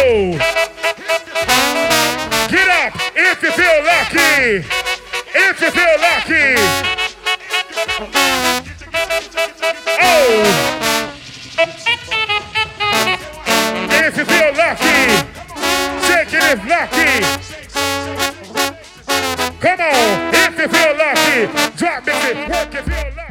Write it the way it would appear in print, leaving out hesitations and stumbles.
Oh. Get up if you feel lucky. If you feel lucky. Oh. If you feel lucky. Shake it if lucky. Come on. If you feel lucky. Drop it. Work if you feel lucky.